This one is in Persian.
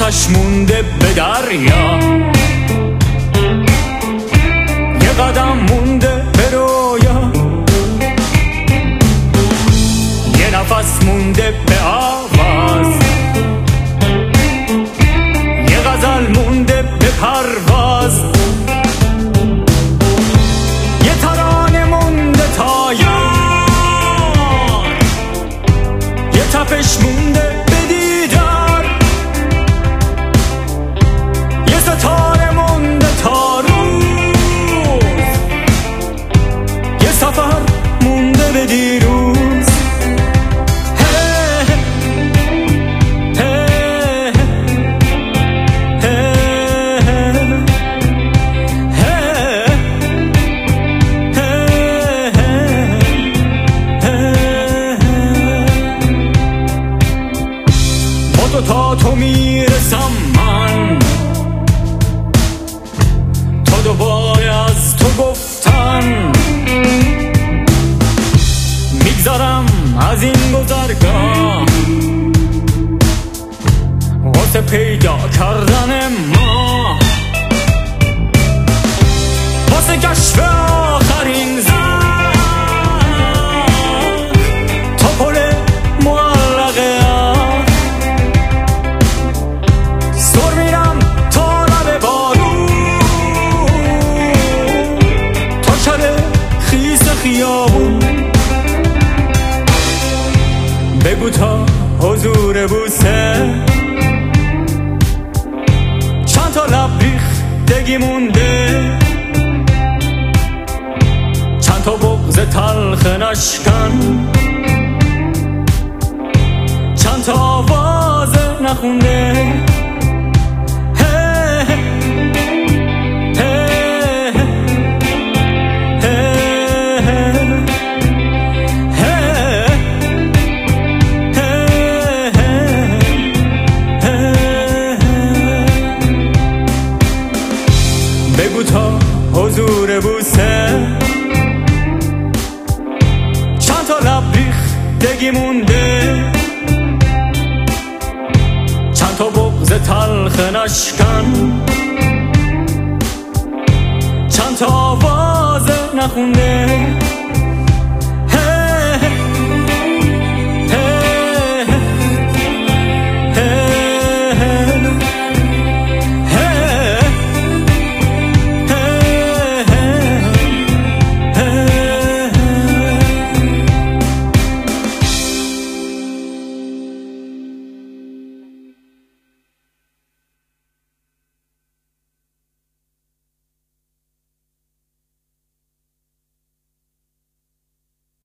آتش مونده به دریا، یه قدم مونده به رویا، یه نفس مونده به آواز، یه غزل مونده به پرواز، یه ترانه مونده تا یار، یه تپش مونده به دیدار، یه ستاره مونده تا روز، یه سفر مونده به دیروز. تا تو میرسم من، تا دوباره از تو گفتن، میگذارم از این گذرگاه واسه پیدا کردن ما، واسه کشف آخرین زن تا پل معلقه خیابون. بگو تا حضور بوسه چند تا لب ریختگی مونده، چند تا بغض تلخ نشکن، چند تا آواز نخونده. بگو تا حضور بوسه چند تا لب ریختگی مونده، چند تا بغض تلخ نشکن، چند تا آواز نخونده.